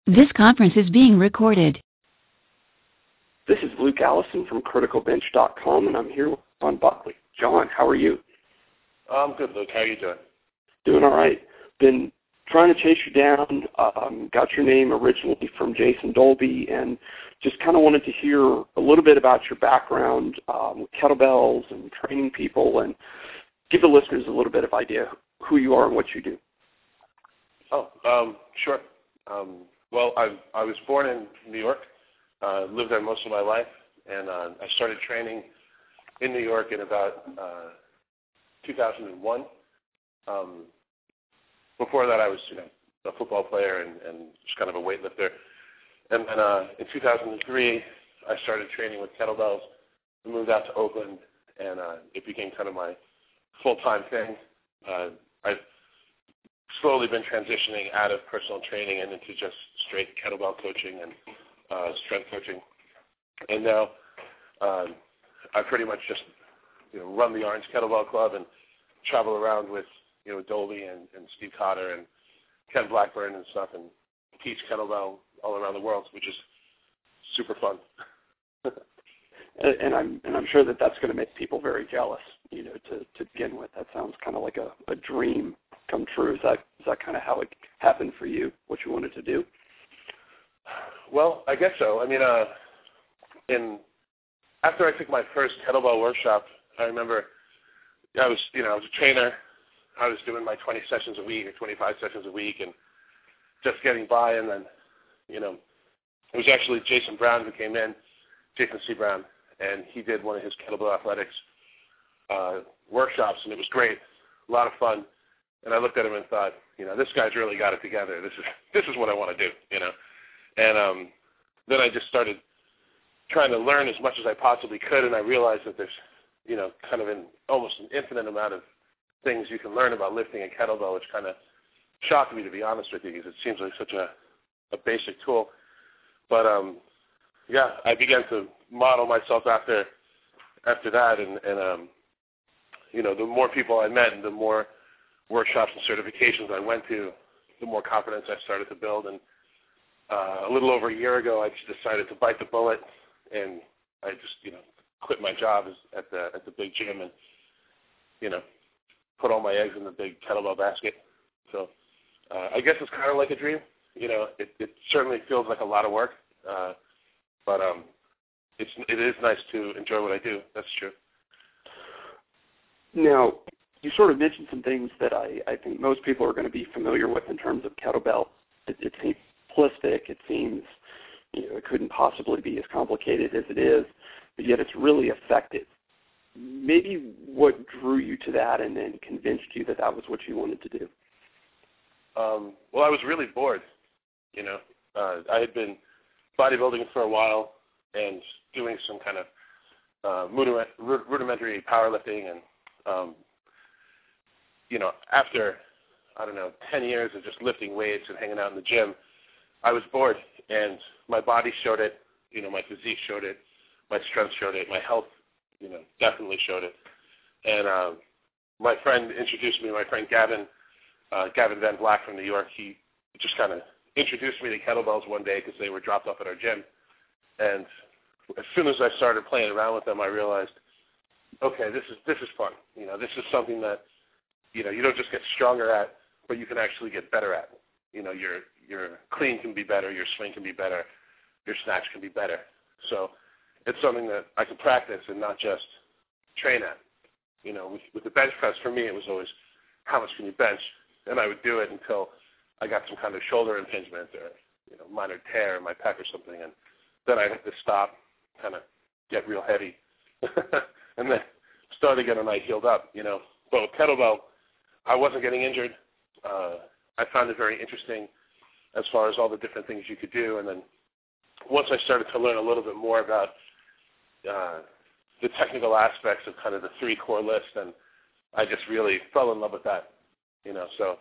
This conference is being recorded. This is Luke Allison from CriticalBench.com, and I'm here with John Buckley. John, how are you? I'm good, Luke. How are you doing? Doing all right. Been trying to chase you down. Got your name originally from Jason Dolby, and just kind of wanted to hear a little bit about your background with kettlebells and training people, and give the listeners a little bit of idea who you are and what you do. Sure. Well, I was born in New York, lived there most of my life, and I started training in New York in about 2001. Before that, I was a football player and just kind of a weightlifter. And then in 2003, I started training with kettlebells. I moved out to Oakland, and it became kind of my full-time thing. I've slowly been transitioning out of personal training and into just straight kettlebell coaching and strength coaching. And now I pretty much just run the Orange Kettlebell Club and travel around with Dolby and Steve Cotter and Ken Blackburn and stuff, and teach kettlebell all around the world, which is super fun. And I'm sure that that's going to make people very jealous, to begin with. That sounds kind of like a dream come true. Is that kind of how it happened for you, what you wanted to do? Well, I guess so. I mean, after I took my first kettlebell workshop, I remember I was a trainer. I was doing my 20 sessions a week or 25 sessions a week and just getting by. And then, it was actually Jason Brown who came in, Jason C. Brown, and he did one of his kettlebell athletics workshops, and it was great, a lot of fun. And I looked at him and thought, this guy's really got it together. This is what I want to do, And then I just started trying to learn as much as I possibly could, and I realized that there's, kind of almost an infinite amount of things you can learn about lifting a kettlebell, which kind of shocked me, to be honest with you, because it seems like such a basic tool. But I began to model myself after that, and the more people I met and the more workshops and certifications I went to, the more confidence I started to build. And a little over a year ago, I just decided to bite the bullet, and I just quit my job at the big gym and put all my eggs in the big kettlebell basket. So I guess it's kind of like a dream. It certainly feels like a lot of work, but it is nice to enjoy what I do. That's true. Now, you sort of mentioned some things that I think most people are going to be familiar with in terms of kettlebell. It seems simplistic. It seems it couldn't possibly be as complicated as it is, but yet it's really effective. Maybe what drew you to that and then convinced you that that was what you wanted to do? Well, I was really bored. I had been bodybuilding for a while and doing some kind of rudimentary powerlifting, and after 10 years of just lifting weights and hanging out in the gym, I was bored, and my body showed it. My physique showed it. My strength showed it. My health, definitely showed it. And my friend introduced me. My friend Gavin Van Black from New York. He just kind of introduced me to kettlebells one day because they were dropped off at our gym. And as soon as I started playing around with them, I realized, okay, this is fun. This is something that you don't just get stronger at, but you can actually get better at. Your clean can be better, your swing can be better, your snatch can be better. So it's something that I can practice and not just train at. With the bench press, for me, it was always how much can you bench, and I would do it until I got some kind of shoulder impingement or minor tear in my pec or something, and then I'd have to stop, kind of get real heavy, and then start again, and I healed up. But with kettlebell, I wasn't getting injured. I found it very interesting as far as all the different things you could do. And then once I started to learn a little bit more about the technical aspects of kind of the 3 core list, and I just really fell in love with that. So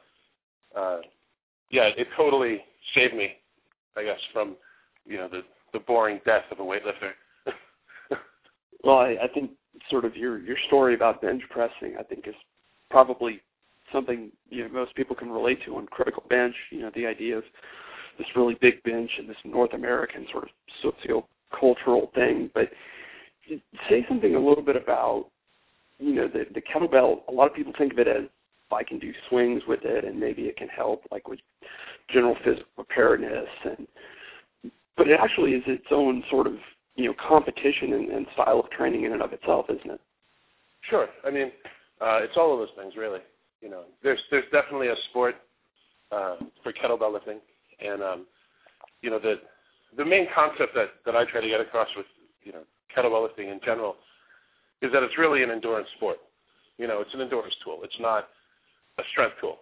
it totally saved me, I guess, from the boring death of a weightlifter. Well, I think sort of your story about bench pressing, I think, is probably something most people can relate to on Critical Bench. The idea of this really big bench and this North American sort of socio-cultural thing. But say something a little bit about, the kettlebell. A lot of people think of it as, I can do swings with it and maybe it can help like with general physical preparedness, but it actually is its own sort of, competition and style of training in and of itself, isn't it? Sure. I mean, it's all of those things, really. There's definitely a sport for kettlebell lifting, and the main concept that I try to get across with kettlebell lifting in general is that it's really an endurance sport. It's an endurance tool. It's not a strength tool.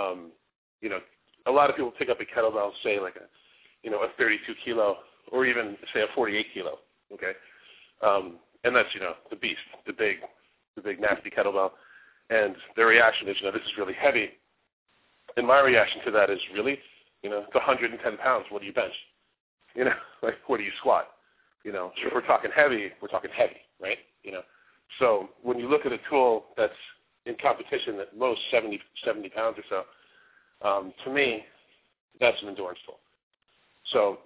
A lot of people pick up a kettlebell, say like a 32 kilo or even say a 48 kilo. Okay, and that's the beast, the big nasty kettlebell, and their reaction is this is really heavy. And my reaction to that is really, it's 110 pounds. What do you bench? Like what do you squat? If we're talking heavy, right? So when you look at a tool that's in competition at most 70 pounds or so, to me, that's an endurance tool. So,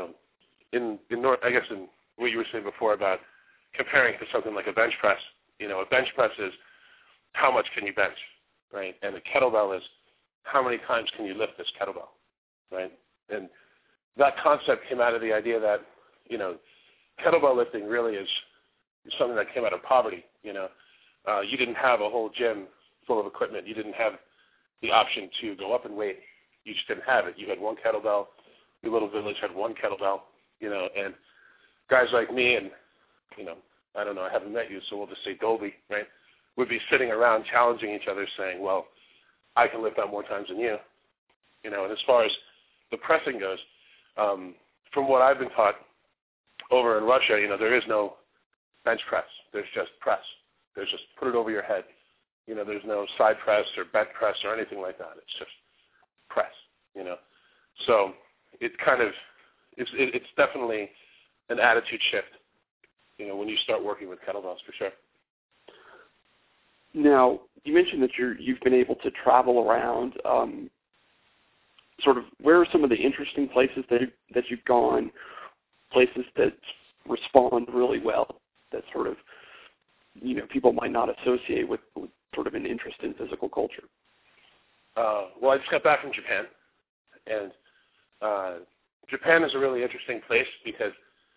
I guess in what you were saying before about comparing to something like a bench press, a bench press is how much can you bench, right? And a kettlebell is how many times can you lift this kettlebell, right? And that concept came out of the idea that, kettlebell lifting really is something that came out of poverty. You didn't have a whole gym full of equipment. You didn't have the option to go up in weight. You just didn't have it. You had one kettlebell. Your little village had one kettlebell, and guys like me and, I don't know, I haven't met you, so we'll just say Dolby, right, would be sitting around challenging each other saying, well, I can lift that more times than you. And as far as the pressing goes, from what I've been taught over in Russia, there is no bench press. There's just press. There's just put it over your head. There's no side press or bent press or anything like that. It's just press, So it kind of, it's definitely an attitude shift, when you start working with kettlebells, for sure. Now, you mentioned that you've been able to travel around. Sort of, where are some of the interesting places that you've gone, places that respond really well, that sort of, people might not associate with sort of an interest in physical culture? Well, I just got back from Japan, and Japan is a really interesting place because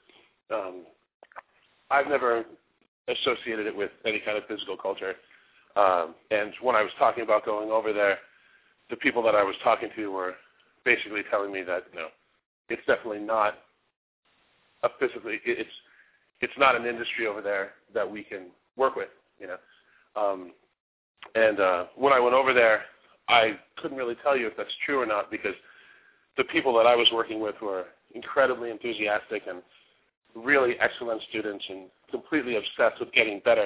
I've never associated it with any kind of physical culture. And when I was talking about going over there, the people that I was talking to were basically telling me that, it's definitely not a physically, it's not an industry over there that we can work with, And when I went over there, I couldn't really tell you if that's true or not because the people that I was working with were incredibly enthusiastic and really excellent students and completely obsessed with getting better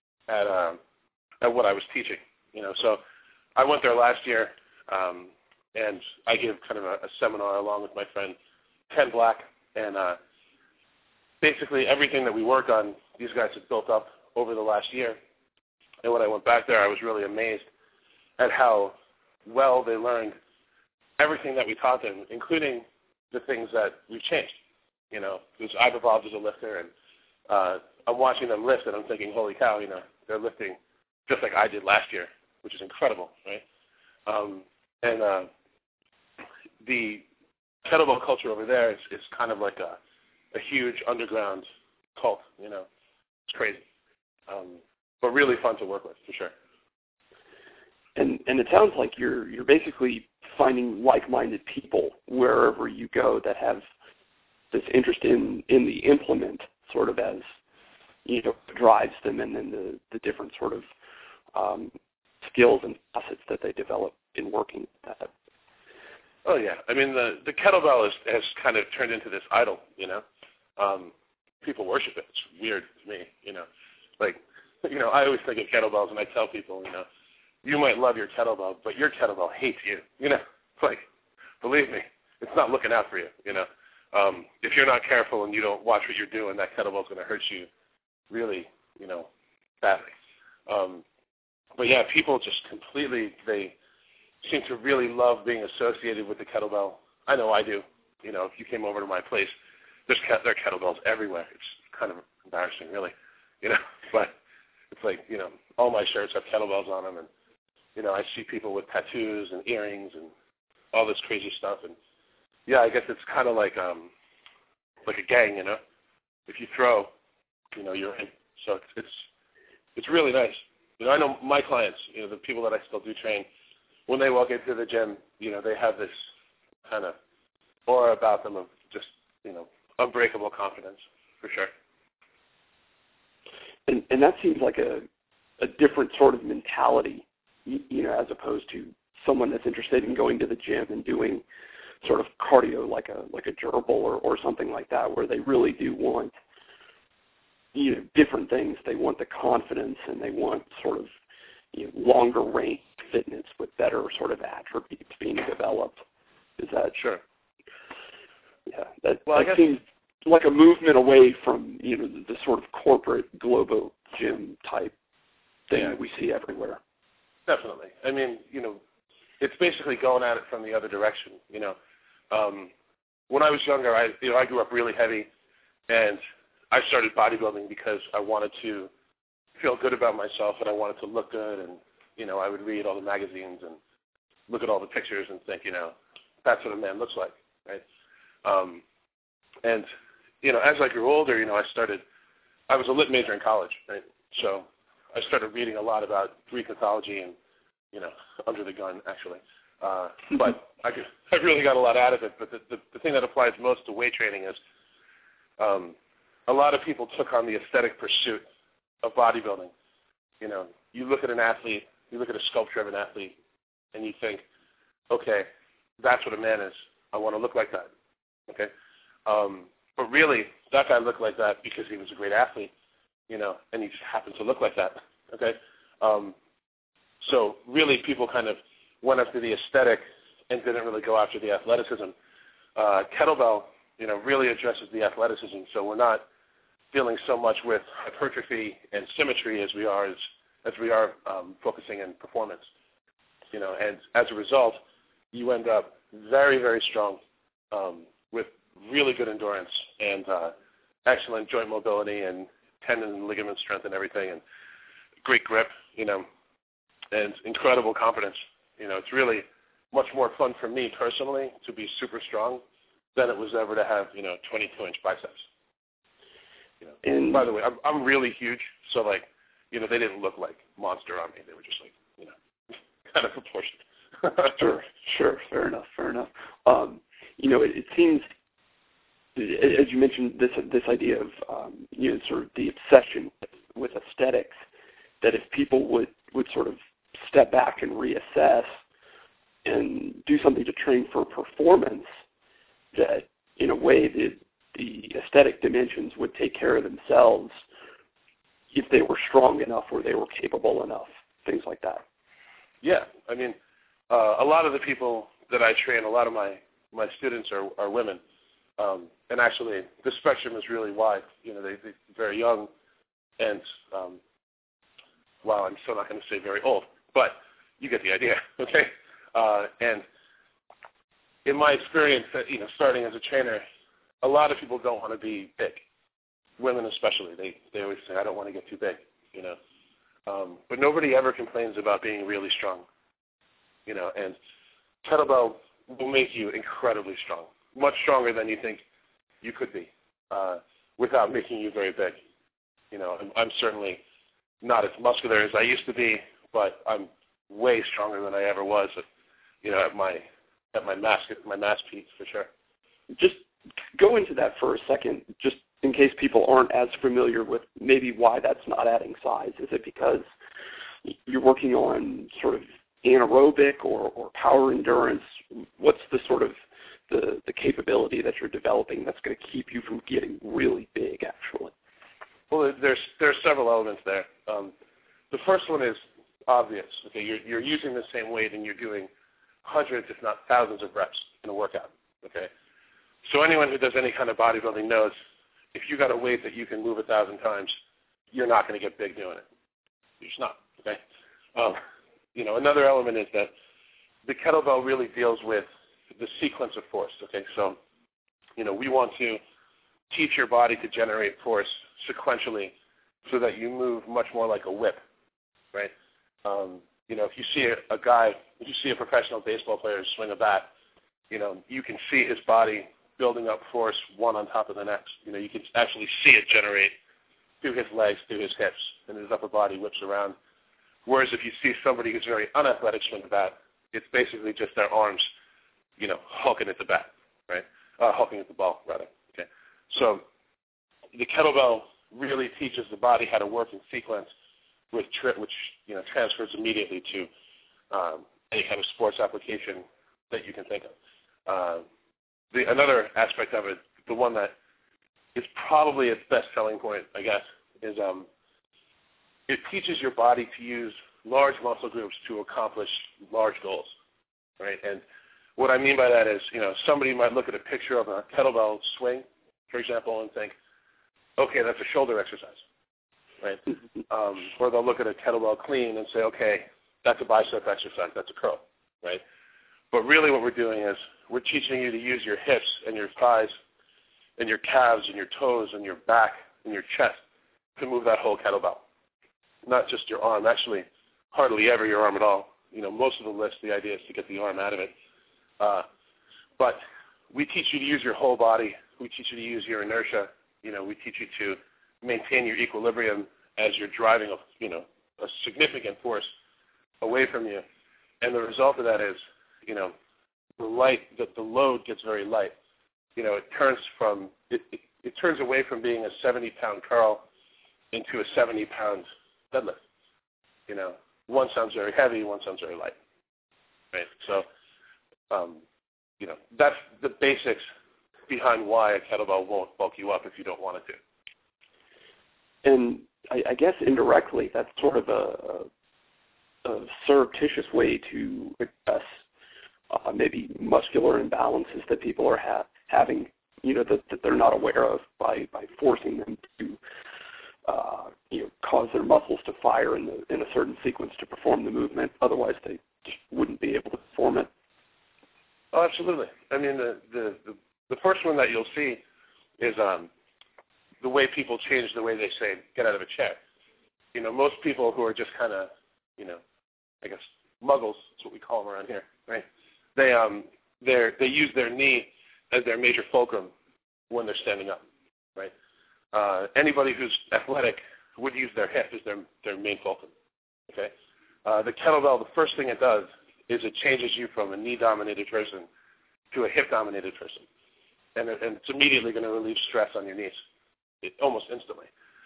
at what I was teaching. So I went there last year, and I gave kind of a seminar along with my friend Ken Black, and basically everything that we work on, these guys have built up over the last year. And when I went back there, I was really amazed at how well they learned everything that we taught them, including the things that we've changed. Because I've evolved as a lifter, and I'm watching them lift, and I'm thinking, holy cow, they're lifting just like I did last year, which is incredible, right? And the kettlebell culture over there is kind of like a huge underground cult, It's crazy. But really fun to work with, for sure. And it sounds like you're basically finding like-minded people wherever you go that have this interest in the implement, sort of as drives them, and then the different sort of skills and facets that they develop in working at it. Oh yeah, I mean the kettlebell has kind of turned into this idol. People worship it. It's weird to me. I always think of kettlebells, and I tell people, you might love your kettlebell, but your kettlebell hates you. Believe me, it's not looking out for you. If you're not careful and you don't watch what you're doing, that kettlebell's going to hurt you really, badly. But yeah, people just completely, they seem to really love being associated with the kettlebell. I know I do. You know, if you came over to my place, there are kettlebells everywhere. It's kind of embarrassing, really. You know, but it's like, you know, all my shirts have kettlebells on them, and, you know, I see people with tattoos and earrings and all this crazy stuff. And, yeah, I guess it's kind of like a gang, you know. If you throw, you know, you're in. So it's really nice. You know, I know my clients, you know, the people that I still do train, when they walk into the gym, you know, they have this kind of aura about them of just, you know, unbreakable confidence, for sure. And that seems like a different sort of mentality, you know, as opposed to someone that's interested in going to the gym and doing sort of cardio like a gerbil or something like that, where they really do want, you know, different things. They want the confidence, and they want sort of, you know, longer range fitness with better sort of attributes being developed. Is that sure? Yeah, that seems like a movement away from, you know, the sort of corporate Globo gym type thing that we see everywhere. Definitely. I mean, you know, it's basically going at it from the other direction. You know, when I was younger, I grew up really heavy, and I started bodybuilding because I wanted to feel good about myself, and I wanted to look good, and, you know, I would read all the magazines and look at all the pictures and think, you know, that's what a man looks like, right? And, you know, as I grew older, you know, I was a lit major in college, right? So I started reading a lot about Greek mythology and, you know, under the gun, actually. But I really got a lot out of it. But the thing that applies most to weight training is a lot of people took on the aesthetic pursuit of bodybuilding. You know, you look at an athlete, you look at a sculpture of an athlete, and you think, okay, that's what a man is. I want to look like that. Okay? But really, that guy looked like that because he was a great athlete, you know, and he just happened to look like that. Okay? So really, people kind of went after the aesthetic and didn't really go after the athleticism. Kettlebell, you know, really addresses the athleticism. So we're not dealing so much with hypertrophy and symmetry as we are focusing in performance. You know, and as a result, you end up very, very strong with really good endurance and excellent joint mobility and tendon and ligament strength and everything, and great grip, you know, and incredible confidence. You know, it's really much more fun for me personally to be super strong than it was ever to have, you know, 22-inch biceps. You know, and by the way, I'm really huge, so, like, you know, they didn't look like monster on me. They were just like, you know, kind of proportionate. Sure. Fair enough. You know, it seems, as you mentioned, this idea of, you know, sort of the obsession with aesthetics, that if people would sort of step back and reassess and do something to train for performance, that in a way the aesthetic dimensions would take care of themselves if they were strong enough or they were capable enough, things like that. Yeah, I mean, a lot of the people that I train, a lot of my students are women, and actually the spectrum is really wide. You know, they're very young, and well, I'm still not going to say very old, but you get the idea, okay? And in my experience, you know, starting as a trainer, a lot of people don't want to be big. Women especially, they always say, I don't want to get too big, you know. But nobody ever complains about being really strong, you know, and kettlebell will make you incredibly strong, much stronger than you think you could be, without making you very big. You know, I'm certainly not as muscular as I used to be, but I'm way stronger than I ever was, you know, at my mass peak, for sure. Just go into that for a second, just in case people aren't as familiar with maybe why that's not adding size. Is it because you're working on sort of anaerobic or power endurance? What's the sort of the capability that you're developing that's going to keep you from getting really big, actually? Well, there's several elements there. The first one is obvious. Okay, you're using the same weight and you're doing hundreds, if not thousands, of reps in a workout. Okay, so anyone who does any kind of bodybuilding knows if you got a weight that you can move 1,000 times, you're not going to get big doing it. You're just not. Okay. You know, another element is that the kettlebell really deals with the sequence of force. Okay, so we want to teach your body to generate force sequentially so that you move much more like a whip, right? If you see if you see a professional baseball player swing a bat, you can see his body building up force one on top of the next. You can actually see it generate through his legs, through his hips, and his upper body whips around. Whereas if you see somebody who's very unathletic swing the bat, it's basically just their arms, hulking at the bat, right? Hulking at the ball, rather. Okay. So the kettlebell really teaches the body how to work in sequence, which transfers immediately to any kind of sports application that you can think of. Another aspect of it, the one that is probably its best selling point, I guess, is it teaches your body to use large muscle groups to accomplish large goals, right? And what I mean by that is, somebody might look at a picture of a kettlebell swing, for example, and think, okay, that's a shoulder exercise, right? Or they'll look at a kettlebell clean and say, okay, that's a bicep exercise, that's a curl, right? But really what we're doing is we're teaching you to use your hips and your thighs and your calves and your toes and your back and your chest to move that whole kettlebell, not just your arm. Actually, hardly ever your arm at all. Most of the list, the idea is to get the arm out of it. But we teach you to use your whole body. We teach you to use your inertia. We teach you to maintain your equilibrium as you're driving a significant force away from you. And the result of that is, the load gets very light. It turns away from being a 70-pound curl into a 70-pound deadlift. One sounds very heavy, one sounds very light, right? So, that's the basics behind why a kettlebell won't bulk you up if you don't want it to. And I guess indirectly, that's sort of a surreptitious way to address maybe muscular imbalances that people are having, that they're not aware of by forcing them to, cause their muscles to fire in a certain sequence to perform the movement. Otherwise, they just wouldn't be able to perform it. Oh, absolutely. I mean, the first one that you'll see is the way people change the way they say get out of a chair. Most people who are just kind of, I guess muggles, that's what we call them around here, right? They use their knee as their major fulcrum when they're standing up, right? Anybody who's athletic would use their hip as their main fulcrum, okay? The kettlebell, the first thing it does is it changes you from a knee-dominated person to a hip-dominated person. And it's immediately going to relieve stress on your knees, almost instantly.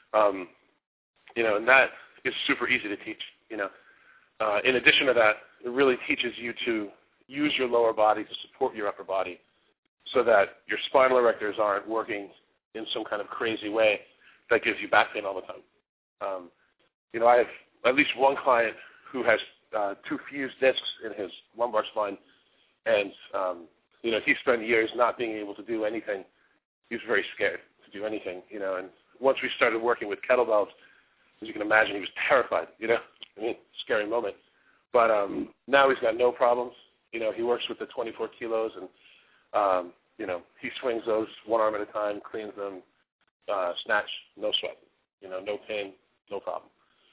And that is super easy to teach, In addition to that, it really teaches you to use your lower body to support your upper body so that your spinal erectors aren't working in some kind of crazy way that gives you back pain all the time. I have at least one client who has 2 fused discs in his lumbar spine, and he spent years not being able to do anything. He was very scared to do anything, and once we started working with kettlebells, as you can imagine, he was terrified, scary moment. But now he's got no problems. He works with the 24 kilos, and, he swings those one arm at a time, cleans them, snatch, no sweat, no pain, no problem.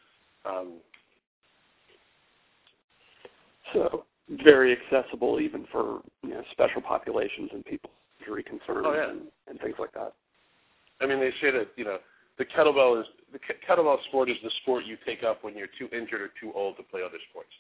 So very accessible even for special populations and people with injury concerns and things like that. I mean, they say that the kettlebell sport is the sport you take up when you're too injured or too old to play other sports.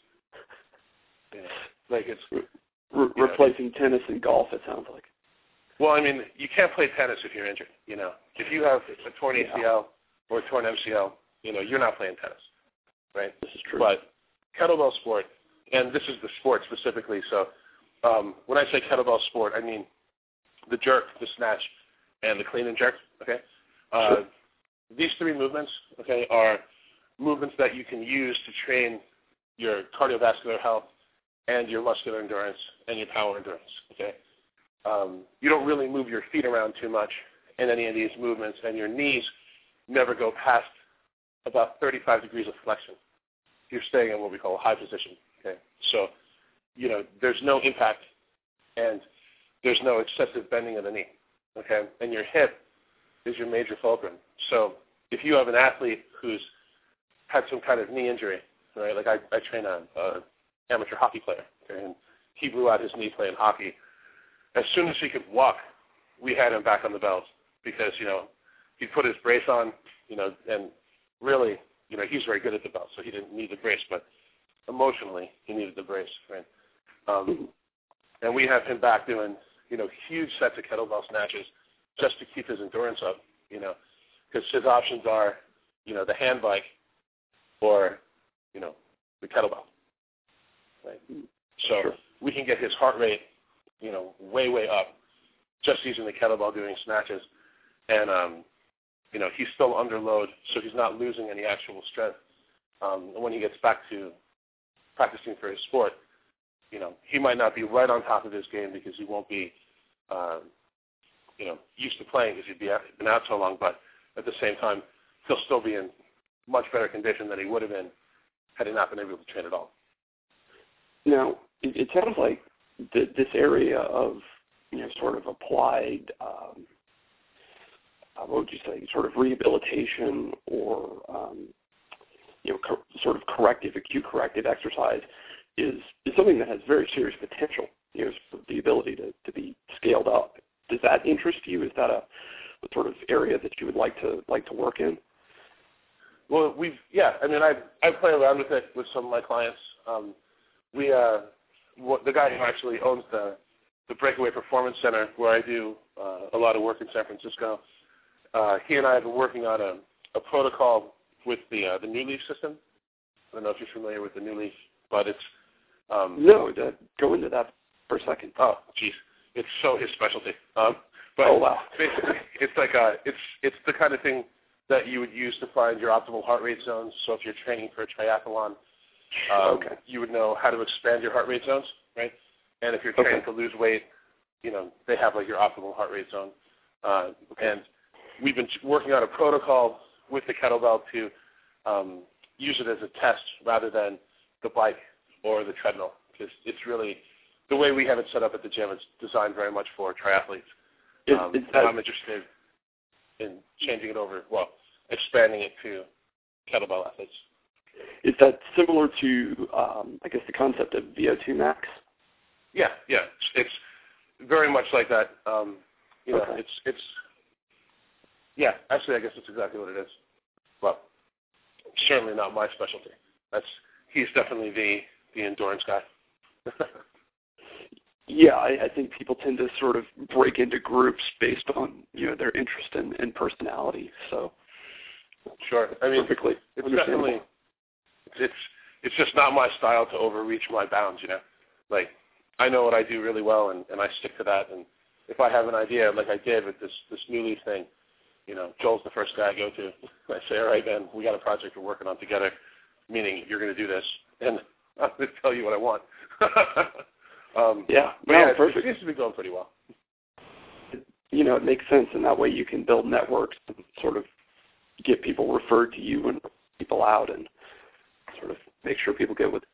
Like it's replacing tennis and golf. It sounds like. Well, I mean, you can't play tennis if you're injured. If you have a torn ACL or a torn MCL, you're not playing tennis, right? This is true. But kettlebell sport, and this is the sport specifically. So when I say kettlebell sport, I mean the jerk, the snatch, and the clean and jerk. Okay. Sure. These 3 movements, okay, are movements that you can use to train your cardiovascular health and your muscular endurance and your power endurance. Okay. You don't really move your feet around too much in any of these movements, and your knees never go past about 35 degrees of flexion. You're staying in what we call a high position. Okay, so there's no impact and there's no excessive bending of the knee, okay? And your hip is your major fulcrum. So if you have an athlete who's had some kind of knee injury, right? Like I train an amateur hockey player, okay? And he blew out his knee playing hockey. As soon as he could walk, we had him back on the belt because, he put his brace on, and really, he's very good at the belt, so he didn't need the brace, but emotionally he needed the brace, right? And we have him back doing, huge sets of kettlebell snatches just to keep his endurance up, because his options are, the hand bike or, the kettlebell, right? So we can get his heart rate, way, way up just using the kettlebell doing snatches. And, he's still under load, so he's not losing any actual strength. And when he gets back to practicing for his sport, he might not be right on top of his game because he won't be, used to playing because he's been out so long, but at the same time, he'll still be in much better condition than he would have been had he not been able to train at all. Now, it sounds like this area of, sort of applied, what would you say, sort of rehabilitation or, sort of acute corrective exercise is something that has very serious potential, the ability to be scaled up. Does that interest you? Is that a sort of area that you would like to work in? Well, I play around with it with some of my clients. The guy who actually owns the Breakaway Performance Center, where I do a lot of work in San Francisco, he and I have been working on a protocol with the New Leaf system. I don't know if you're familiar with the New Leaf, but it's no. Go into that for a second. Oh, geez, it's so his specialty. But oh wow! Basically, it's like it's the kind of thing that you would use to find your optimal heart rate zones. So if you're training for a triathlon, you would know how to expand your heart rate zones, right? And if you're training to lose weight, they have like your optimal heart rate zone. And we've been working on a protocol with the kettlebell to use it as a test rather than the bike or the treadmill, because it's really the way we have it set up at the gym. It's designed very much for triathletes. I'm interested in changing it over, expanding it to kettlebell athletes. Is that similar to, I guess, the concept of VO2 max? Yeah. It's very much like that. Actually, I guess that's exactly what it is. Well, certainly not my specialty. He's definitely the endurance guy. Yeah, I think people tend to sort of break into groups based on their interest and personality. So, sure. Perfectly. It's definitely it's just not my style to overreach my bounds. Like I know what I do really well, and I stick to that. And if I have an idea, like I did with this New Leaf thing, Joel's the first guy I go to. I say, all right, man, we got a project we're working on together, meaning you're going to do this, and I'm going to tell you what I want. Perfect. It seems to be going pretty well. It makes sense, and that way you can build networks and sort of get people referred to you and people out and sort of make sure people get with it.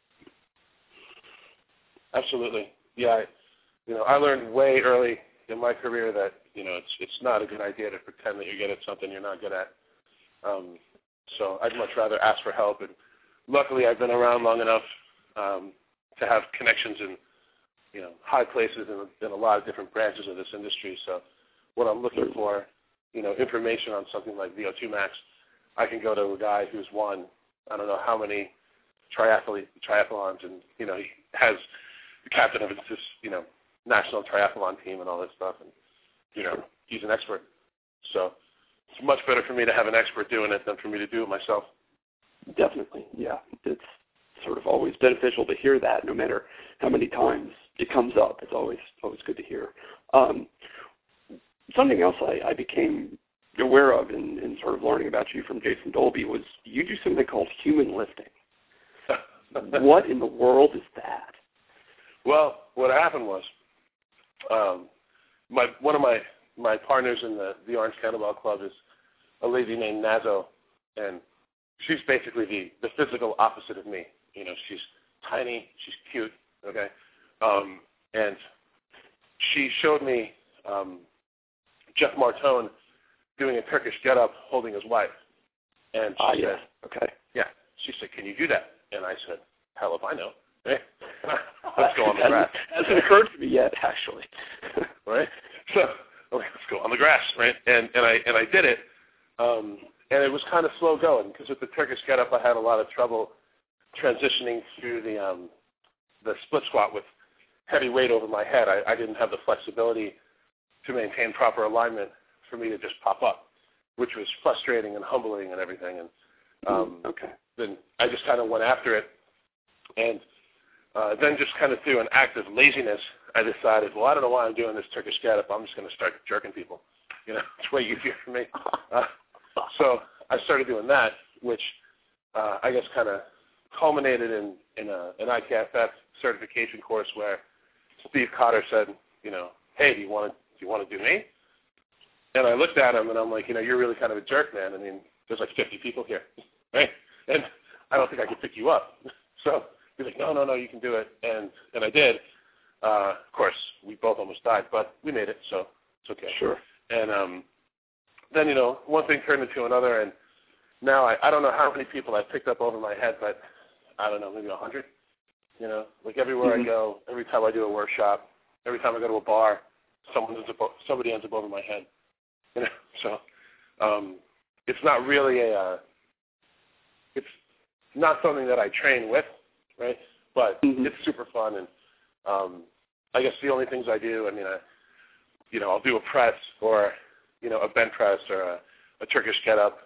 Absolutely. Yeah. I learned way early in my career that, it's not a good idea to pretend that you're good at something you're not good at. So I'd much rather ask for help. And luckily I've been around long enough to have connections in, high places in a lot of different branches of this industry. So when I'm looking for, information on something like VO2 max, I can go to a guy who's won, I don't know how many triathlons, and, he has the captain of this, national triathlon team and all this stuff. And, he's an expert. So it's much better for me to have an expert doing it than for me to do it myself. Definitely, yeah. It's sort of always beneficial to hear that, no matter how many times it comes up. It's always good to hear. Something else I became aware of in sort of learning about you from Jason Dolby was you do something called human lifting. What in the world is that? Well, what happened was one of my partners in the Orange Kettlebell Club is a lady named Nazo, and she's basically the physical opposite of me. She's tiny, she's cute, okay? And she showed me Jeff Martone doing a Turkish get-up holding his wife. And she said, okay. Yeah. She said, can you do that? And I said, hell if I know. Hey, let's go on the grass. Hasn't occurred to me yet, actually. Right? So, okay, let's go on the grass, right? And I did it. And it was kind of slow going because with the Turkish get-up, I had a lot of trouble transitioning through the split squat with heavy weight over my head. I didn't have the flexibility to maintain proper alignment for me to just pop up, which was frustrating and humbling and everything. And then I just kind of went after it. And then just kind of through an act of laziness, I decided, well, I don't know why I'm doing this Turkish get-up. I'm just going to start jerking people. You know, it's way easier for me. So I started doing that, which I guess kind of culminated in an IKFF certification course where Steve Cotter said, you know, hey, do you want to do me? And I looked at him and I'm like, you know, you're really kind of a jerk, man. I mean, there's like 50 people here, right? And I don't think I could pick you up. So he's like, no, you can do it. And I did. Of course, we both almost died, but we made it, so it's okay. Sure. And then, you know, one thing turned into another, and now I don't know how many people I've picked up over my head, but I don't know, maybe 100. You know, like everywhere I go, every time I do a workshop, every time I go to a bar, somebody ends up over my head. You know, so it's not really it's not something that I train with, right? But it's super fun, and I guess the only things I do, I mean, I'll do a press or, you know, a bench press or a Turkish get-up,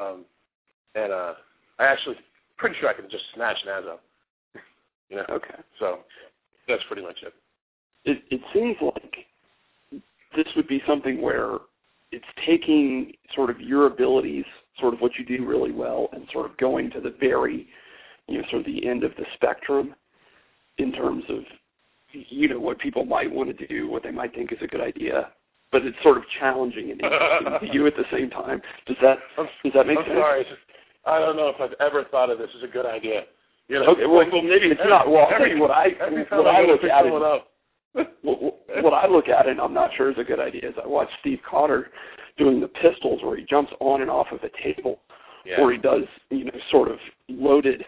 and I actually pretty sure I can just snatch an ass up. You know? Okay. So that's pretty much it. It seems like this would be something where it's taking sort of your abilities, sort of what you do really well, and sort of going to the very, you know, sort of the end of the spectrum in terms of, you know, what people might want to do, what they might think is a good idea, but it's sort of challenging and interesting to you at the same time. Does that make sense? I'm sorry. I don't know if I've ever thought of this as a good idea. You know, okay, well, maybe it's not. Well, I'll tell you what I look at it. What I look at, and I'm not sure is a good idea, is I watch Steve Cotter doing the pistols where he jumps on and off of a table, or he does, you know, sort of loaded,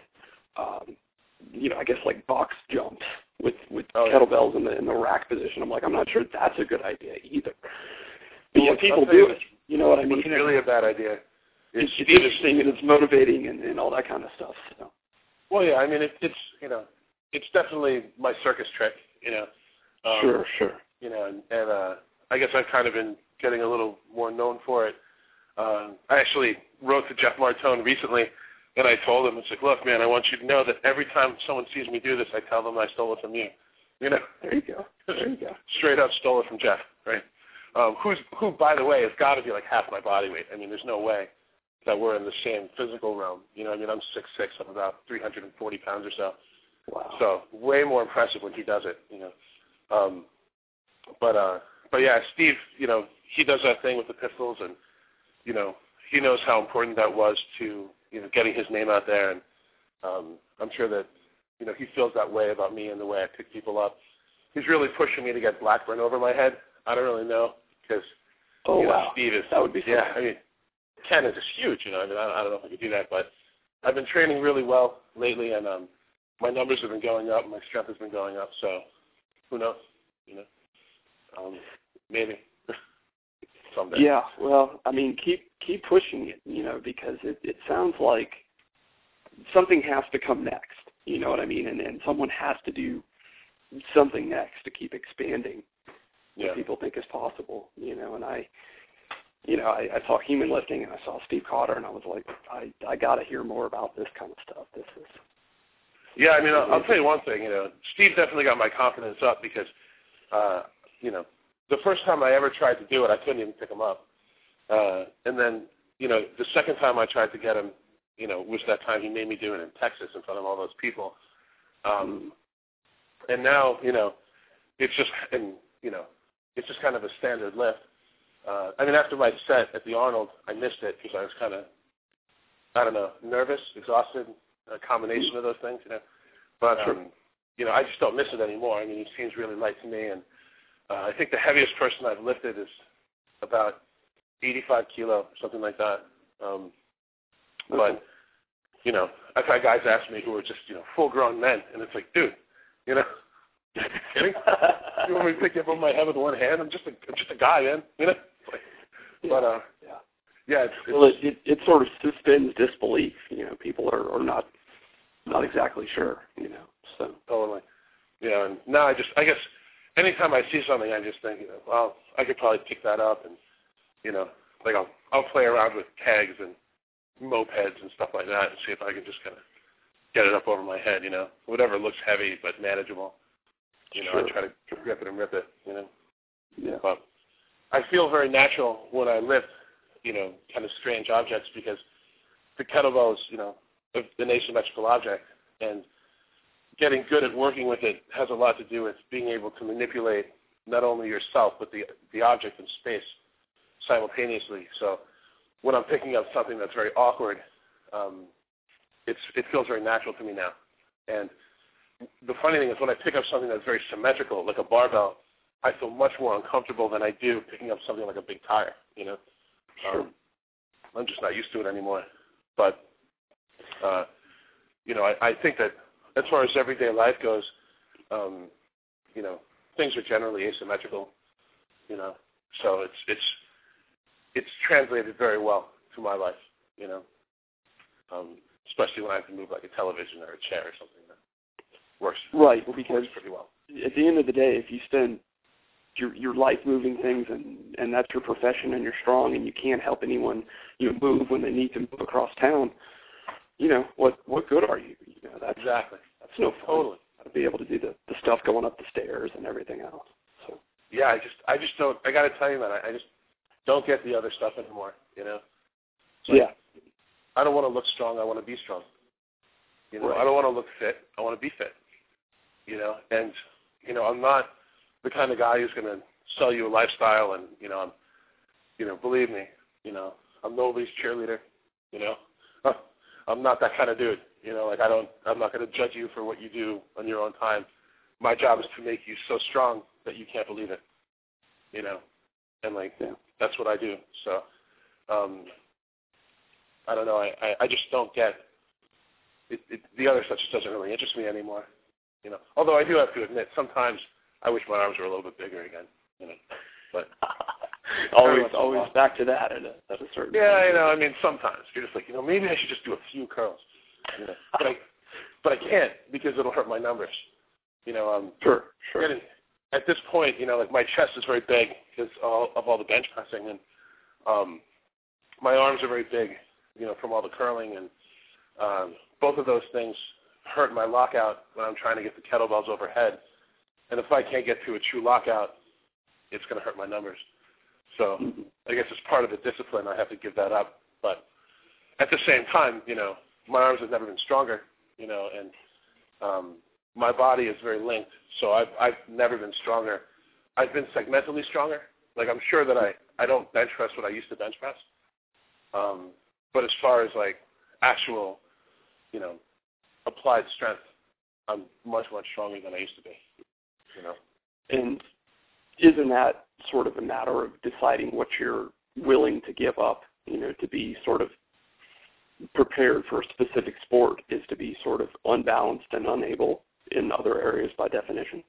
you know, I guess like box jumps with kettlebells in the rack position. I'm like, I'm not sure that's a good idea either. But yeah, people do it. You know what I mean? It's really a bad idea. It's interesting and it's motivating and all that kind of stuff. So. Well, yeah, I mean, it's you know, it's definitely my circus trick, you know. Sure. You know, and I guess I've kind of been getting a little more known for it. I actually wrote to Jeff Martone recently, and I told him, it's like, look, man, I want you to know that every time someone sees me do this, I tell them I stole it from you. You know? There you go. Straight up stole it from Jeff, right? Who, by the way, has got to be like half my body weight. I mean, there's no way that we're in the same physical realm. You know, I mean, I'm 6'6", I'm about 340 pounds or so. Wow. So way more impressive when he does it, you know. But yeah, Steve, you know, he does that thing with the pistols, and, you know, he knows how important that was to, you know, getting his name out there, and I'm sure that, you know, he feels that way about me and the way I pick people up. He's really pushing me to get Blackburn over my head. I don't really know, because Steve is, that would be fun. Yeah, I mean, Ken is just huge, you know. I mean, I don't know if I could do that, but I've been training really well lately, and my numbers have been going up, my strength has been going up, so who knows, you know. Maybe someday. Yeah, well, I mean, keep pushing it, you know, because it sounds like something has to come next, you know what I mean, and someone has to do something next to keep expanding what people think is possible, you know, and I saw human lifting and I saw Steve Cotter and I was like, I got to hear more about this kind of stuff. This is. Yeah, I mean, I'll tell you one thing, you know, Steve definitely got my confidence up because, you know, the first time I ever tried to do it, I couldn't even pick him up. And then, you know, the second time I tried to get him, you know, was that time he made me do it in Texas in front of all those people. And now, you know, it's just kind of a standard lift. I mean, after my set at the Arnold, I missed it because I was kind of, I don't know, nervous, exhausted, a combination of those things, you know. But, you know, I just don't miss it anymore. I mean, it seems really light to me, and I think the heaviest person I've lifted is about 85 kilo, something like that. But, you know, I've had guys ask me who are just, you know, full-grown men, and it's like, dude, you know, are you kidding? You want me to pick you up on my head with one hand? I'm just a guy, man, you know? Like, but, yeah, it sort of suspends disbelief. You know, people are not exactly sure. You know, so totally. Yeah, and now I guess anytime I see something, I just think, you know, well, I could probably pick that up, and you know, like I'll play around with kegs and mopeds and stuff like that, and see if I can just kind of get it up over my head. You know, whatever looks heavy but manageable. You know, I try to grip it and rip it. You know. Yeah. But I feel very natural when I lift, you know, kind of strange objects, because the kettlebell is, you know, an asymmetrical object, and getting good at working with it has a lot to do with being able to manipulate not only yourself but the object in space simultaneously. So when I'm picking up something that's very awkward, it feels very natural to me now. And the funny thing is, when I pick up something that's very symmetrical, like a barbell, I feel much more uncomfortable than I do picking up something like a big tire, you know. I'm just not used to it anymore. But, you know, I think that as far as everyday life goes, you know, things are generally asymmetrical, you know. So it's translated very well to my life, you know, especially when I have to move like a television or a chair or something. That works pretty well. At the end of the day, if you spend your life moving things, and that's your profession, and you're strong, and you can't help anyone, you know, move when they need to move across town, you know, what good are you? You know, that's no fun. Totally. To be able to do the stuff going up the stairs and everything else. So yeah, I just don't. I got to tell you, man, I just don't get the other stuff anymore. You know. Yeah. I don't want to look strong. I want to be strong. You know, right. I don't want to look fit. I want to be fit. You know, and you know, I'm not the kind of guy who's going to sell you a lifestyle, and believe me, you know, I'm nobody's cheerleader. You know, I'm not that kind of dude. You know, like I'm not going to judge you for what you do on your own time. My job is to make you so strong that you can't believe it. You know, and that's what I do. So, I don't know. I just don't get it. The other stuff just doesn't really interest me anymore. You know, although I do have to admit, sometimes I wish my arms were a little bit bigger again. You know, but always back to that at a certain. Yeah, point. you know, I mean, sometimes you're just like, you know, maybe I should just do a few curls. You know, but I can't, because it'll hurt my numbers. You know, Sure. At this point, you know, like my chest is very big because of all the bench pressing, and my arms are very big, you know, from all the curling, and both of those things hurt my lockout when I'm trying to get the kettlebells overhead. And if I can't get to a true lockout, it's going to hurt my numbers. So I guess as part of the discipline, I have to give that up. But at the same time, you know, my arms have never been stronger, you know, and my body is very linked. So I've never been stronger. I've been segmentally stronger. Like, I'm sure that I don't bench press what I used to bench press. But as far as like actual, you know, applied strength, I'm much, much stronger than I used to be, you know. And isn't that sort of a matter of deciding what you're willing to give up, you know, to be sort of prepared for a specific sport, is to be sort of unbalanced and unable in other areas by definition?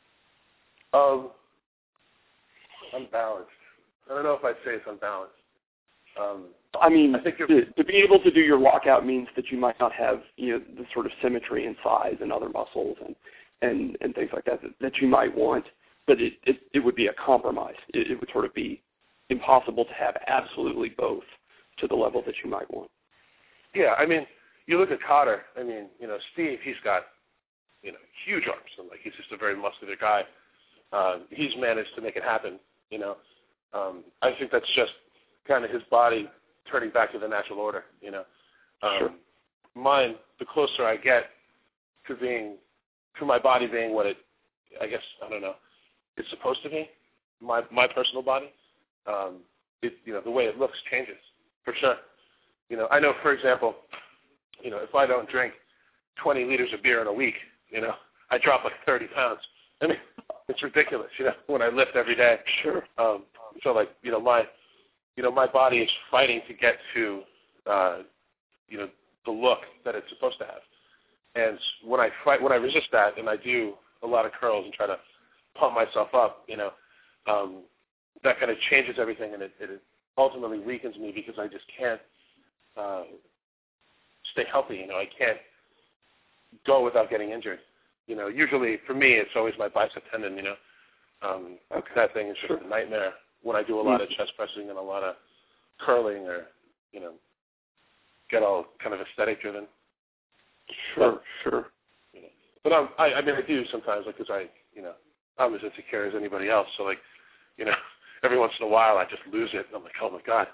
Unbalanced. I don't know if I'd say it's unbalanced. I mean, I think to be able to do your lockout means that you might not have, you know, the sort of symmetry and size and other muscles and things like that you might want, but it would be a compromise. It would sort of be impossible to have absolutely both to the level that you might want. Yeah, I mean, you look at Cotter. I mean, you know, Steve, he's got, you know, huge arms, and like he's just a very muscular guy. He's managed to make it happen. You know, I think that's just kind of his body turning back to the natural order, you know. Sure. Mine, the closer I get to my body being what it, I guess, I don't know, it's supposed to be, my personal body, you know, the way it looks changes, for sure. You know, I know, for example, you know, if I don't drink 20 liters of beer in a week, you know, I drop like 30 pounds. I mean, It's ridiculous, when I lift every day. Sure. So like, my body is fighting to get to, the look that it's supposed to have. And when I resist that, and I do a lot of curls and try to pump myself up, that kind of changes everything, and it ultimately weakens me because I just can't stay healthy. I can't go without getting injured. Usually for me, it's always my bicep tendon. That thing is just a nightmare when I do a lot of chest pressing and a lot of curling, or get all kind of aesthetic driven. Sure. But I do sometimes, like, because I'm as insecure as anybody else. So, like, every once in a while I just lose it, and I'm like, oh my God,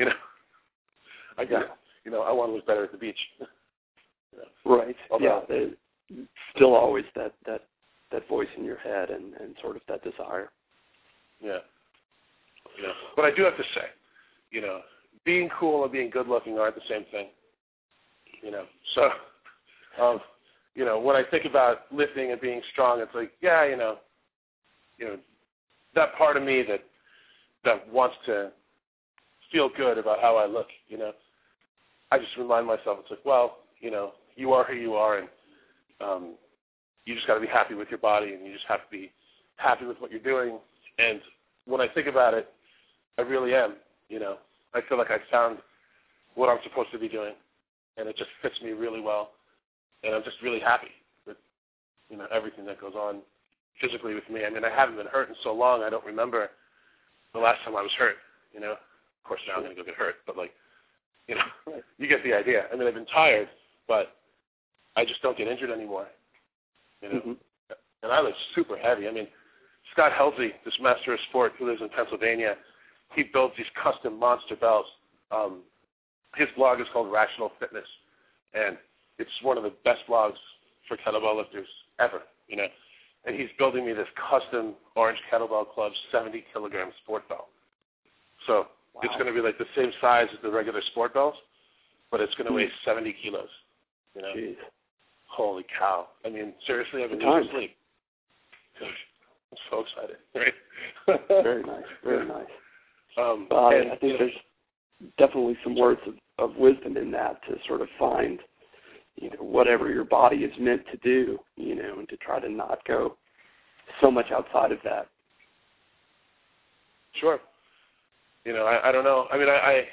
I want to look better at the beach. Right. Although, there's still always that voice in your head and sort of that desire. Yeah. But I do have to say, being cool and being good looking aren't the same thing. So, when I think about lifting and being strong, it's like, that part of me that wants to feel good about how I look, I just remind myself, it's like, well, you are who you are, and you just got to be happy with your body, and you just have to be happy with what you're doing. And when I think about it, I really am. I feel like I found what I'm supposed to be doing, and it just fits me really well. And I'm just really happy with, everything that goes on physically with me. I mean, I haven't been hurt in so long, I don't remember the last time I was hurt. Of course, now I'm going to go get hurt, but, like, you get the idea. I mean, I've been tired, but I just don't get injured anymore. And I look super heavy. I mean, Scott Helsley, this master of sport who lives in Pennsylvania, he builds these custom monster belts. His blog is called Rational Fitness, and it's one of the best blogs for kettlebell lifters ever, And he's building me this custom Orange Kettlebell Club 70-kilogram sport belt. So It's going to be like the same size as the regular sport belts, but it's going to weigh 70 kilos. Jeez. Holy cow. I mean, seriously, I've been losing sleep. I'm so excited. Right? Very nice. Very nice. I think there's definitely some words of wisdom in that to sort of find, whatever your body is meant to do, and to try to not go so much outside of that. Sure. I don't know. I mean,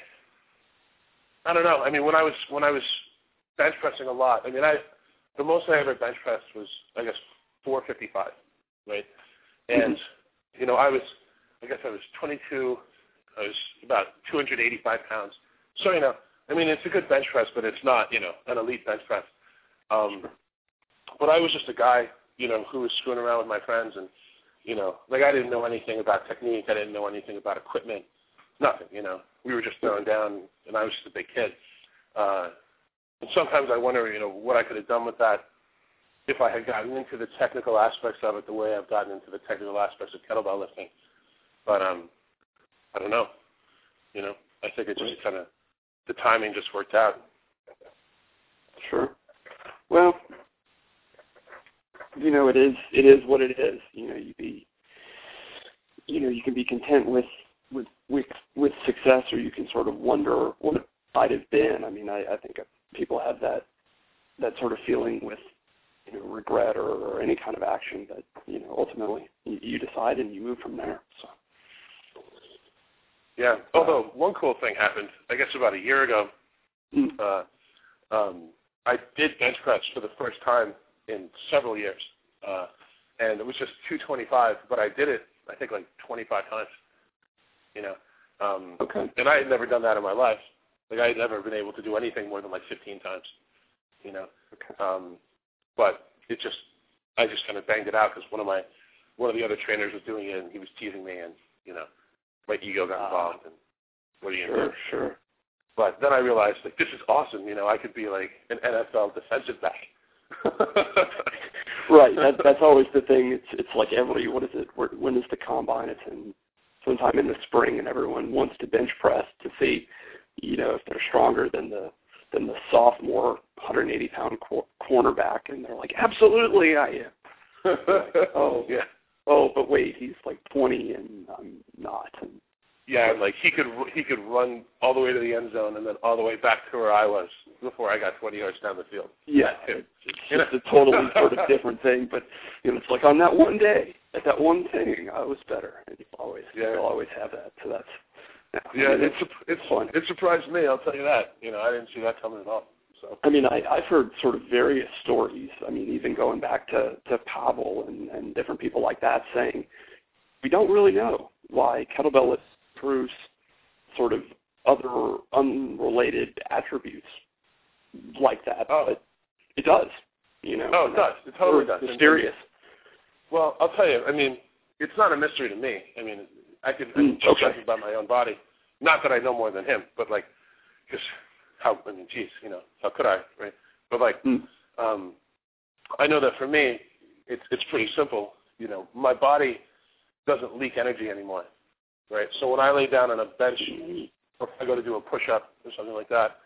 I don't know. I mean, when I was bench pressing a lot, I mean, the most I ever bench pressed was, I guess, 455, right? And, I was 22. I was about 285 pounds. So, I mean, it's a good bench press, but it's not, an elite bench press. But I was just a guy, who was screwing around with my friends, and, I didn't know anything about technique. I didn't know anything about equipment. Nothing, We were just throwing down, and I was just a big kid. And sometimes I wonder, what I could have done with that if I had gotten into the technical aspects of it the way I've gotten into the technical aspects of kettlebell lifting. But I don't know. I think it just kind of, the timing just worked out. Sure. Well, it is what it is. You can be content with success, or you can sort of wonder what it might have been. I mean, I think people have that sort of feeling with regret or any kind of action, but ultimately you decide and you move from there. So. Yeah. Although one cool thing happened, I guess about a year ago. I did bench press for the first time in several years, and it was just 225, but I did it, I think, like 25 times. Okay. And I had never done that in my life. Like, I had never been able to do anything more than like 15 times. Okay. But I just kind of banged it out because one of the other trainers was doing it, and he was teasing me, and my ego got involved. And what are you gonna do? Sure. But then I realized, like, this is awesome. I could be like an NFL defensive back. Right. That's always the thing. It's like what is it? When is the combine? It's sometime in the spring, and everyone wants to bench press to see, if they're stronger than the sophomore 180-pound cornerback, and they're like, absolutely, I am. Like, oh, yeah. oh, but wait, he's like 20 and I'm not. And yeah, like he could run all the way to the end zone and then all the way back to where I was before I got 20 yards down the field. Yeah, it's just a totally sort of different thing. But it's like on that one day, at that one thing, I was better, and you'll always have that. So that's it's fun. It surprised me. I'll tell you that. I didn't see that coming at all. So I've heard sort of various stories. Even going back to Pavel and different people like that saying we don't really know why kettlebell improves sort of other unrelated attributes like that, but it does. Oh, it does. It totally does. Mysterious. Well, I'll tell you. It's not a mystery to me. I can talk about my own body. Not that I know more than him, but because how could I, right? But I know that for me, it's pretty simple. My body doesn't leak energy anymore, right? So when I lay down on a bench, or if I go to do a push-up or something like that,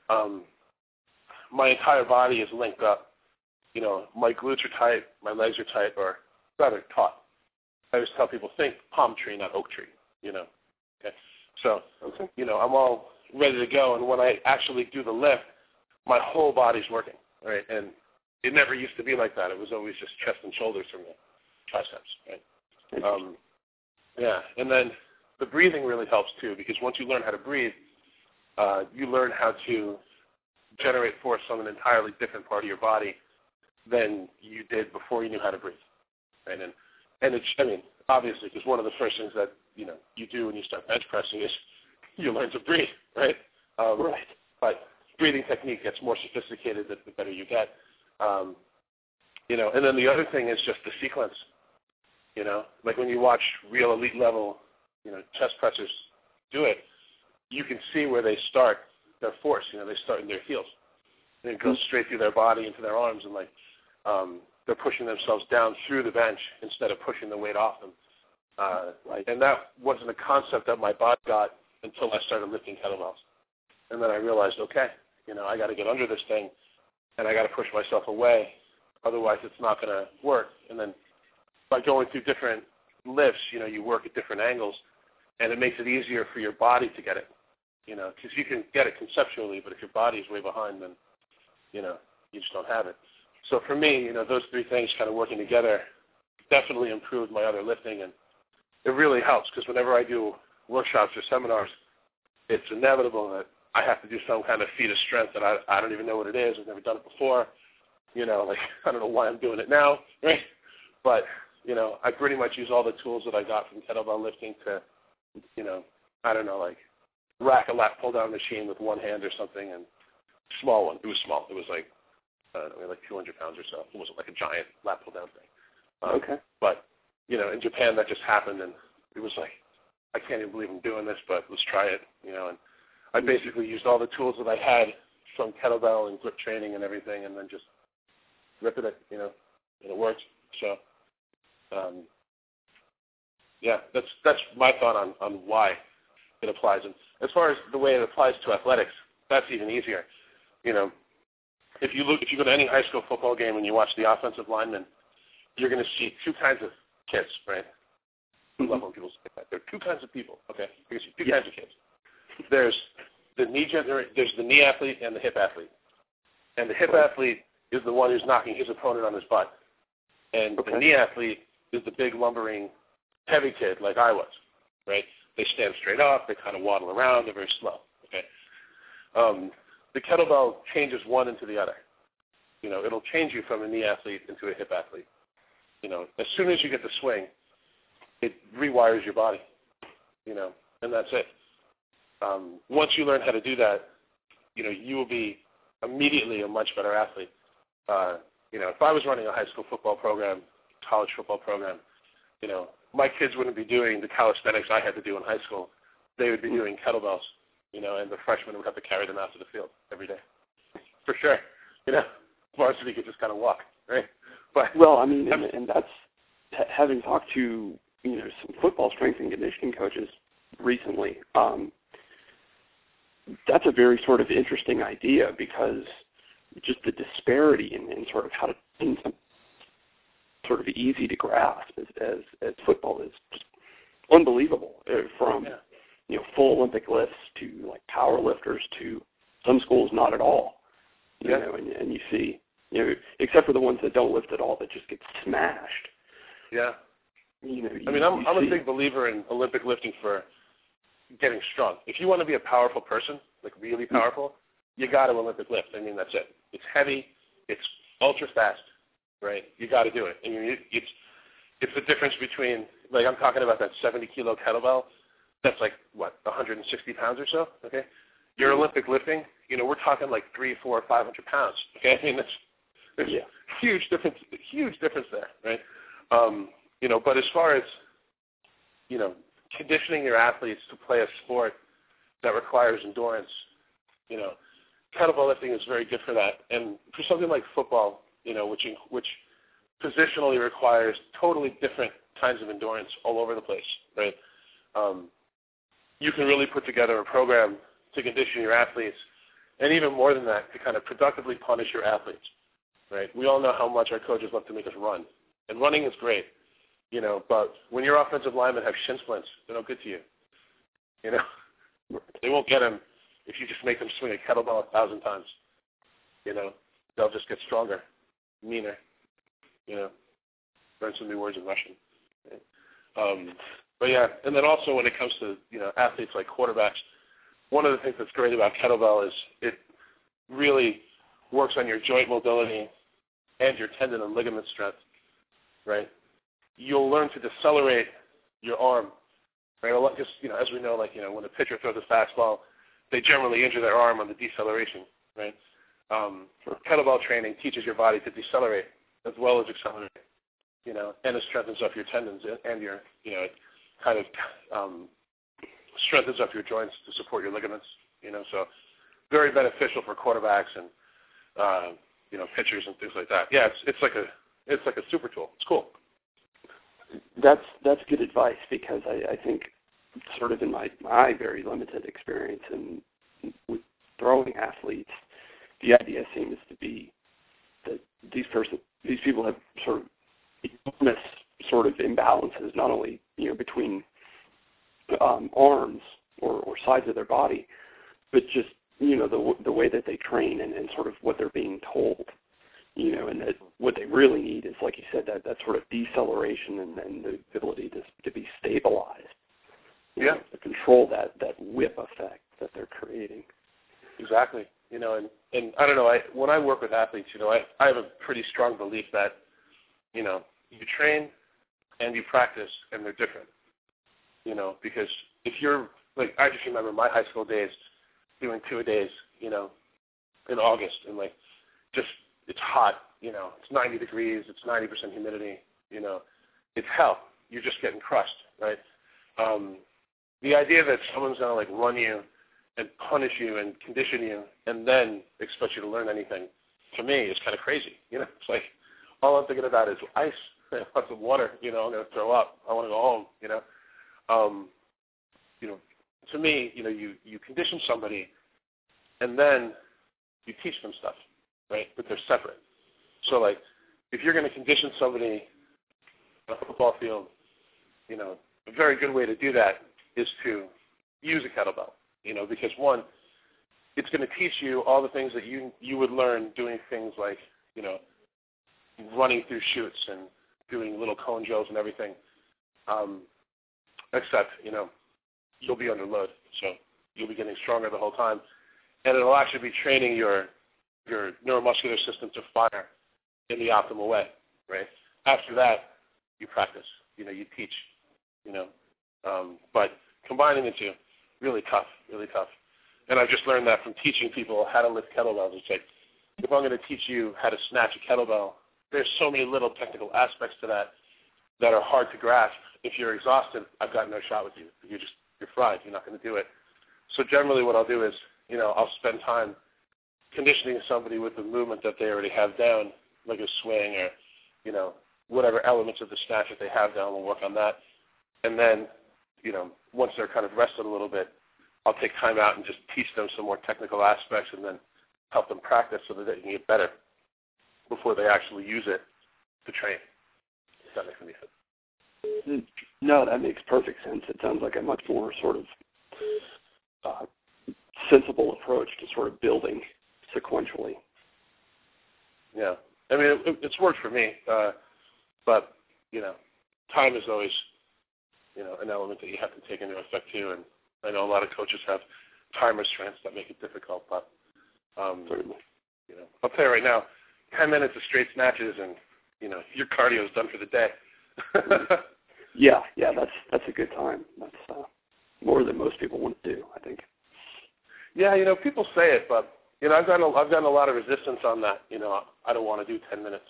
my entire body is linked up. My glutes are tight, my legs are tight, or rather taut. I always tell people, think palm tree, not oak tree. Okay. So, I'm all ready to go, and when I actually do the lift, my whole body's working, right? And it never used to be like that. It was always just chest and shoulders from the triceps, right? Yeah, and then the breathing really helps too, because once you learn how to breathe, you learn how to generate force on an entirely different part of your body than you did before you knew how to breathe, right? And it's, obviously, because one of the first things that you do when you start bench pressing is you learn to breathe, right? Right. But breathing technique gets more sophisticated the better you get. And then the other thing is just the sequence. Like when you watch real elite level, chest pressers do it, you can see where they start their force. They start in their heels. And it goes straight through their body into their arms, and they're pushing themselves down through the bench instead of pushing the weight off them. Right. And that wasn't a concept that my body got until I started lifting kettlebells. And then I realized, okay, I got to get under this thing, and I got to push myself away. Otherwise, it's not going to work. And then by going through different lifts, you work at different angles, and it makes it easier for your body to get it. Because you can get it conceptually, but if your body's way behind, then, you just don't have it. So for me, those three things kind of working together definitely improved my other lifting, and it really helps because whenever I do workshops or seminars, it's inevitable that I have to do some kind of feat of strength that I don't even know what it is. I've never done it before. I don't know why I'm doing it now, right? But, I pretty much use all the tools that I got from kettlebell lifting to, rack a lat pull-down machine with one hand or something, and small one. It was small. It was like 200 pounds or so. It wasn't like a giant lat pull-down thing. Okay. But, in Japan that just happened, and it was like, I can't even believe I'm doing this, but let's try it, and I basically used all the tools that I had from kettlebell and grip training and everything, and then just ripped it, and it worked. So, that's my thought on why it applies. And as far as the way it applies to athletics, that's even easier. If you go to any high school football game and you watch the offensive linemen, you're going to see two kinds of kids, right? I love when people say that. There are two kinds of people, okay? You're going to see two kinds of kids. There's the knee athlete and the hip athlete. And the hip athlete is the one who's knocking his opponent on his butt. And the knee athlete is the big, lumbering, heavy kid like I was, right? They stand straight up. They kind of waddle around. They're very slow, okay? The kettlebell changes one into the other. It'll change you from a knee athlete into a hip athlete. As soon as you get the swing, it rewires your body, and that's it. Once you learn how to do that, you will be immediately a much better athlete. If I was running a high school football program, college football program, my kids wouldn't be doing the calisthenics I had to do in high school. They would be doing kettlebells, and the freshmen would have to carry them out to the field every day. For sure. Varsity could just kind of walk, right? But and that's having talked to some football strength and conditioning coaches recently. That's a very sort of interesting idea because just the disparity in sort of how to sort of easy to grasp as football is. Just unbelievable, from full Olympic lifts to like power lifters to some schools not at all. You know, and you see, except for the ones that don't lift at all, that just get smashed. Yeah. I'm a big believer in Olympic lifting for getting strong. If you want to be a powerful person, like really powerful, you got to Olympic lift. I mean, that's it. It's heavy. It's ultra fast, right? You got to do it. And it's the difference between, like, I'm talking about that 70-kilo kettlebell. That's like, 160 pounds or so, okay? Your Olympic lifting, we're talking like 300, 400, 500 pounds, okay? I mean, there's huge difference there, right? But as far as, conditioning your athletes to play a sport that requires endurance, kettlebell lifting is very good for that. And for something like football, which positionally requires totally different kinds of endurance all over the place, right? You can really put together a program to condition your athletes, and even more than that, to kind of productively punish your athletes, right? We all know how much our coaches love to make us run, and running is great, but when your offensive linemen have shin splints, they're no good to you. They won't get them if you just make them swing a kettlebell 1,000 times. They'll just get stronger, meaner, learn some new words in Russian. Right? But yeah, and then also when it comes to, athletes like quarterbacks, one of the things that's great about kettlebell is it really works on your joint mobility and your tendon and ligament strength, right? You'll learn to decelerate your arm, right? Because, as we know, when a pitcher throws a fastball, they generally injure their arm on the deceleration, right? Kettlebell training teaches your body to decelerate as well as accelerate, and it strengthens up your tendons and your, it kind of strengthens up your joints to support your ligaments, so very beneficial for quarterbacks and, pitchers and things like that. Yeah, it's like a super tool. It's cool. That's good advice, because I think sort of in my very limited experience and with throwing athletes, the idea seems to be that these people have sort of enormous sort of imbalances, not only between arms or sides of their body, but just the way that they train and sort of what they're being told. And that what they really need is, like you said, that sort of deceleration and the ability to be stabilized. To control that whip effect that they're creating. Exactly. And I don't know, when I work with athletes, I have a pretty strong belief that, you train and you practice and they're different. Because if you're, like, I just remember my high school days doing 2-a-days, in August, and it's hot, it's 90 degrees, it's 90% humidity, it's hell. You're just getting crushed, right? The idea that someone's going to run you and punish you and condition you and then expect you to learn anything, to me, is kind of crazy. It's like all I'm thinking about is ice, lots of water. I'm going to throw up. I want to go home. To me, you condition somebody and then you teach them stuff, right? But they're separate. So if you're going to condition somebody on a football field, a very good way to do that is to use a kettlebell, because one, it's going to teach you all the things that you would learn doing things like, running through chutes and doing little cone drills and everything, except, you'll be under load, so you'll be getting stronger the whole time, and it'll actually be training your neuromuscular system to fire in the optimal way, right? After that, you practice, you teach, but combining the two, really tough. And I've just learned that from teaching people how to lift kettlebells. It's like, if I'm going to teach you how to snatch a kettlebell, there's so many little technical aspects to that are hard to grasp. If you're exhausted, I've got no shot with you. You're fried. You're not going to do it. So generally what I'll do is, I'll spend time conditioning somebody with the movement that they already have down, like a swing or, whatever elements of the snatch that they have down, we'll work on that. And then, once they're kind of rested a little bit, I'll take time out and just teach them some more technical aspects and then help them practice so that they can get better before they actually use it to train. If that makes any sense. No, that makes perfect sense. It sounds like a much more sort of sensible approach to sort of building sequentially. Yeah. I mean, it's worked for me, but, time is always, an element that you have to take into effect too. And I know a lot of coaches have time restraints that make it difficult, but, Certainly. I'll tell you right now, 10 minutes of straight snatches and, your cardio is done for the day. Yeah, that's a good time. That's more than most people want to do, I think. Yeah, people say it, but I've gotten a lot of resistance on that. I don't want to do 10 minutes.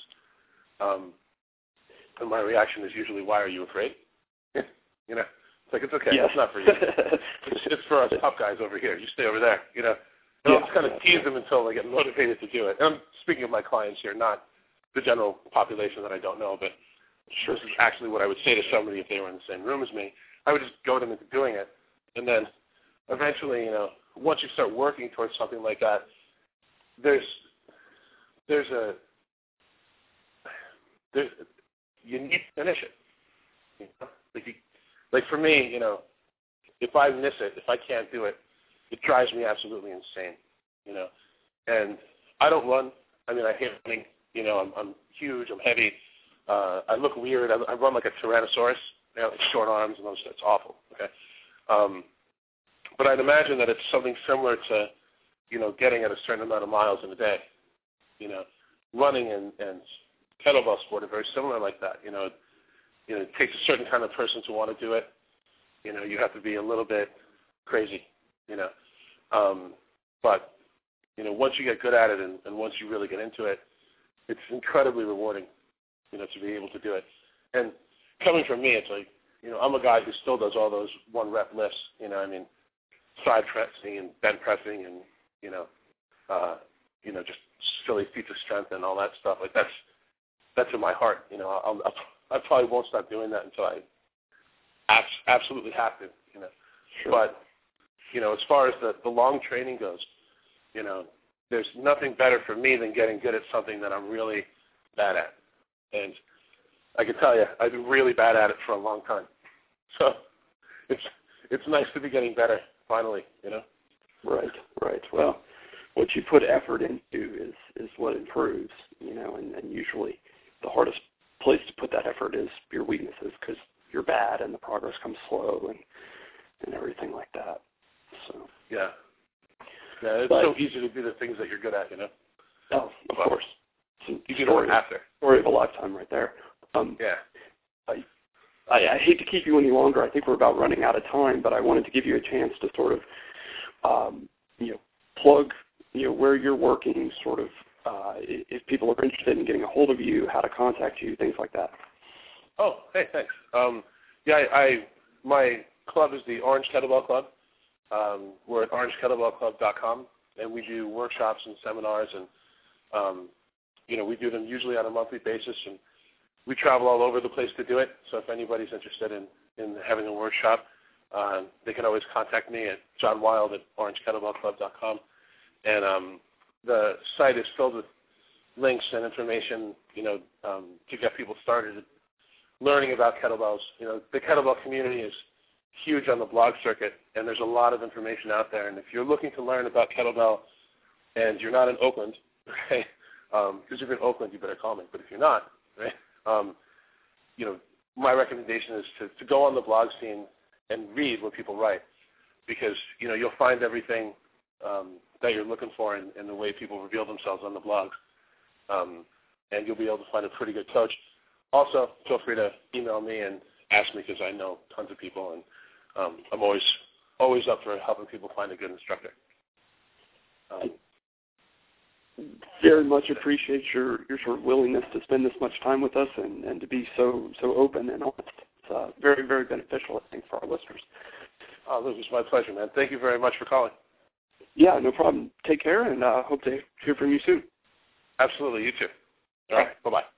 And my reaction is usually, "Why are you afraid?" It's like, it's okay. Yes. It's not for you. It's for us tough guys over here. You stay over there. I'll just kind of tease them until they get motivated to do it. And I'm speaking of my clients here, not the general population that I don't know, but this is actually what I would say to somebody if they were in the same room as me. I would just goad them into doing it, and then eventually, once you start working towards something like that, you need to finish it. Like for me, if I miss it, if I can't do it, it drives me absolutely insane. And I don't run. I mean, I hate running. I'm huge. I'm heavy. I look weird. I run like a Tyrannosaurus. Like short arms and those. It's awful. Okay. But I'd imagine that it's something similar to, getting at a certain amount of miles in a day. Running and kettlebell sport are very similar like that. It takes a certain kind of person to want to do it. You have to be a little bit crazy. But once you get good at it and once you really get into it, it's incredibly rewarding. To be able to do it. And coming from me, it's like, I'm a guy who still does all those 1-rep lifts. Side pressing and bent pressing and just silly feats of strength and all that stuff. Like that's in my heart. I probably won't stop doing that until I absolutely have to. Sure. But as far as the long training goes, there's nothing better for me than getting good at something that I'm really bad at. And I can tell you, I've been really bad at it for a long time. So it's nice to be getting better finally. Right. Well, what you put effort into is what improves. And usually the hardest place to put that effort is your weaknesses because you're bad and the progress comes slow and everything like that. So yeah, it's so easy to do the things that you're good at. Oh, of course. You do it after. Story of a lifetime right there. Yeah. I hate to keep you any longer. I think we're about running out of time, but I wanted to give you a chance to sort of, plug, where you're working, sort of, if people are interested in getting a hold of you, how to contact you, things like that. Oh, hey, thanks. My club is the Orange Kettlebell Club. We're at orangekettlebellclub.com, and we do workshops and seminars, and we do them usually on a monthly basis, and we travel all over the place to do it. So if anybody's interested in having a workshop, they can always contact me at johnwild@orangekettlebellclub.com. And the site is filled with links and information, to get people started learning about kettlebells. The kettlebell community is huge on the blog circuit, and there's a lot of information out there. And if you're looking to learn about kettlebell and you're not in Oakland, okay, because if you're in Oakland, you better call me. But if you're not, right, my recommendation is to go on the blog scene and read what people write, because you'll find everything that you're looking for in the way people reveal themselves on the blogs, and you'll be able to find a pretty good coach. Also, feel free to email me and ask me, because I know tons of people, and I'm always up for helping people find a good instructor. Very much appreciate your sort of willingness to spend this much time with us and to be so open and honest. It's very, very beneficial, I think, for our listeners. Oh, Luke, it's my pleasure, man. Thank you very much for calling. Yeah, no problem. Take care, and hope to hear from you soon. Absolutely. You too. All right. Bye-bye.